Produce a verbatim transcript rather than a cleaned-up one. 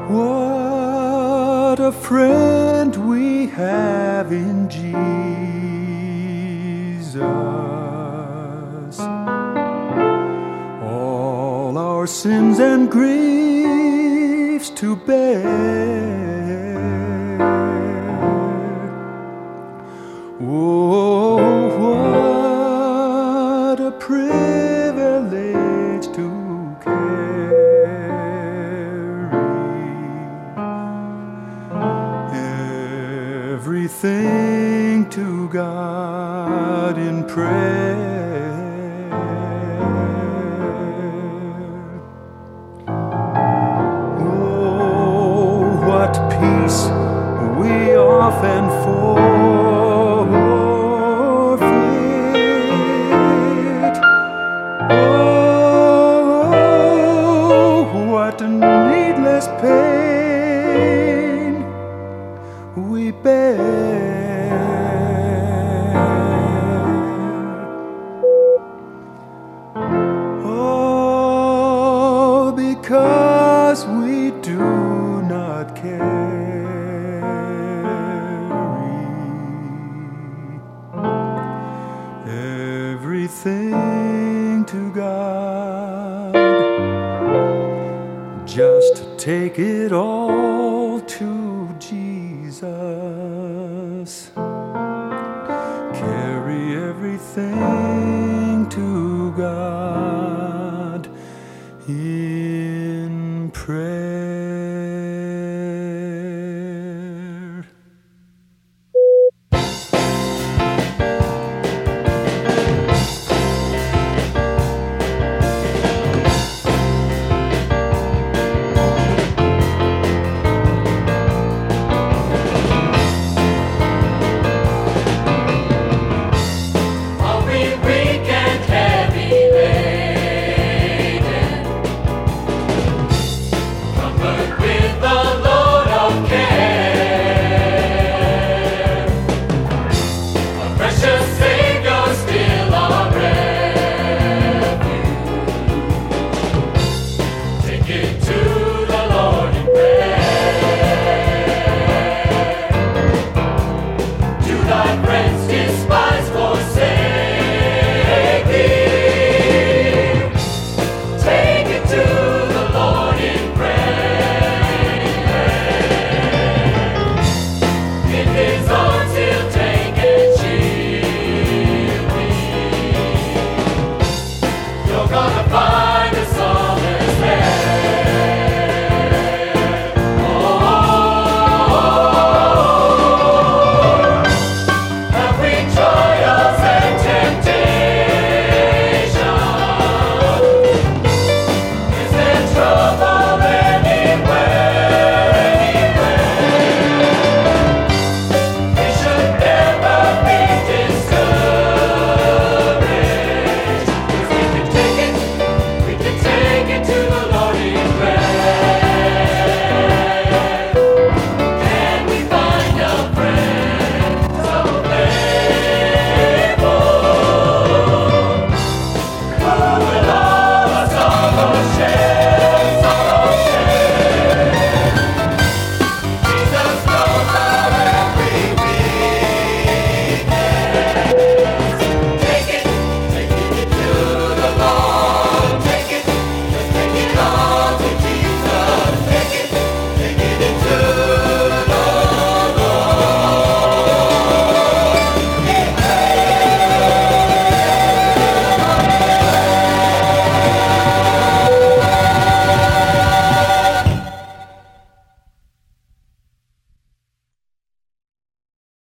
What a friend we have in Jesus. All our sins and griefs to bear. Oh, what a privilege to everything to God in prayer. Oh, what peace we often forfeit. Oh, what needless pain we bear. Oh, because we do not carry everything to God. Just take it all to Jesus. Carry everything to God in prayer.